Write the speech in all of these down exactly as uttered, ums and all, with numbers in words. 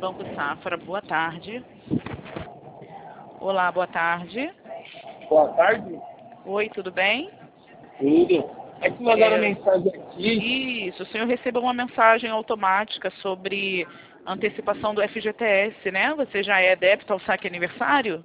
Banco Safra, boa tarde. Olá, boa tarde. Boa tarde. Oi, tudo bem? Tudo. É que mandaram É, mensagem aqui. Isso, o senhor recebeu uma mensagem automática sobre antecipação do F G T S, né? Você já é adepto ao saque aniversário?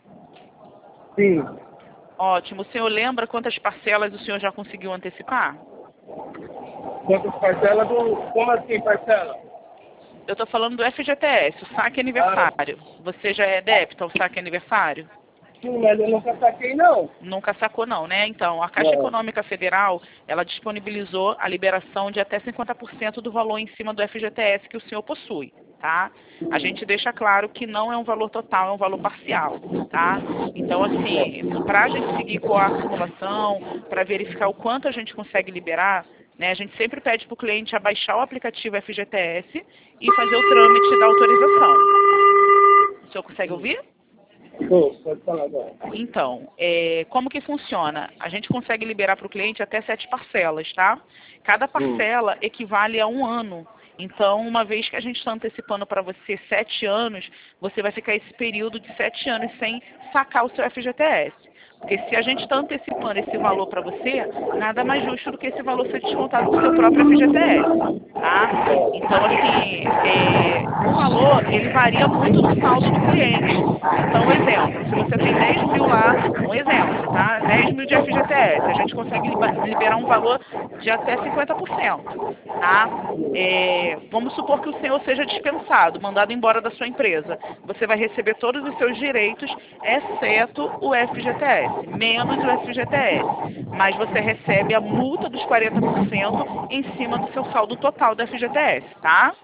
Sim. Ótimo. O senhor lembra quantas parcelas o senhor já conseguiu antecipar? Quantas parcelas do... Como assim parcela? Eu estou falando do F G T S, o saque aniversário. Você já é adepto ao saque aniversário? Sim, mas eu nunca saquei não. Nunca sacou não, né? Então, a Caixa Não. Econômica Federal, ela disponibilizou a liberação de até cinquenta por cento do valor em cima do F G T S que o senhor possui, tá? A gente deixa claro que não é um valor total, é um valor parcial, tá? Então, assim, para a gente seguir com a simulação, para verificar o quanto a gente consegue liberar, né, a gente sempre pede para o cliente abaixar o aplicativo F G T S e fazer o trâmite da autorização. O senhor consegue ouvir? Pô, pode falar agora. Então, é, como que funciona? A gente consegue liberar para o cliente até sete parcelas, tá? Cada parcela equivale a um ano. Então, uma vez que a gente está antecipando para você sete anos, você vai ficar esse período de sete anos sem sacar o seu F G T S. Porque se a gente está antecipando esse valor para você, nada mais justo do que esse valor ser descontado do seu próprio F G T S, tá? Então, assim, é, o valor, ele varia muito do saldo do cliente. Então, um exemplo, se você tem dez mil lá, um exemplo, tá? dez mil de F G T S, a gente consegue liberar um valor de até cinquenta por cento, tá? É, vamos supor que o senhor seja dispensado, mandado embora da sua empresa. Você vai receber todos os seus direitos, exceto o F G T S, menos o F G T S. Mas você recebe a multa dos quarenta por cento em cima do seu saldo total do F G T S, tá?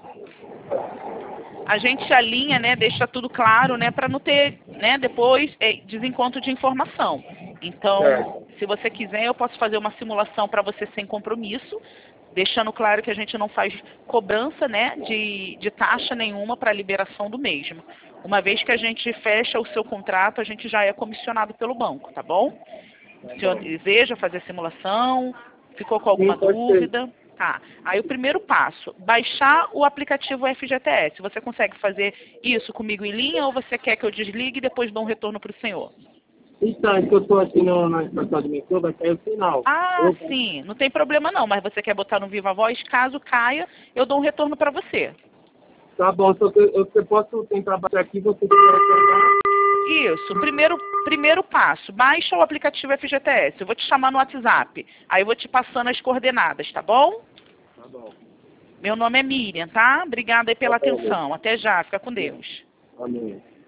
A gente alinha, né, deixa tudo claro, né, para não ter, né, depois é, desencontro de informação. Então, Certo. se você quiser, eu posso fazer uma simulação para você sem compromisso, deixando claro que a gente não faz cobrança, né, de, de taxa nenhuma para a liberação do mesmo. Uma vez que a gente fecha o seu contrato, a gente já é comissionado pelo banco, tá bom? O senhor deseja fazer a simulação? Ficou com alguma Sim, pode ser. dúvida? Tá. Aí o primeiro passo, baixar o aplicativo F G T S. Você consegue fazer isso comigo em linha ou você quer que eu desligue e depois dou um retorno para o senhor? Então, é que eu tô aqui no, na estação do metrô, vai sair o final. Ah, Eu- sim. Não tem problema não, mas você quer botar no Viva Voz? Caso caia, eu dou um retorno para você. Tá bom, só que eu, eu, eu posso tentar baixar aqui, você vai retornar. Isso. Primeiro, primeiro passo, baixa o aplicativo F G T S. Eu vou te chamar no WhatsApp. Aí eu vou te passando as coordenadas, tá bom? Tá bom. Meu nome é Miriam, tá? Obrigada aí pela Tá bom. atenção. Até já. Fica com Deus. Amém.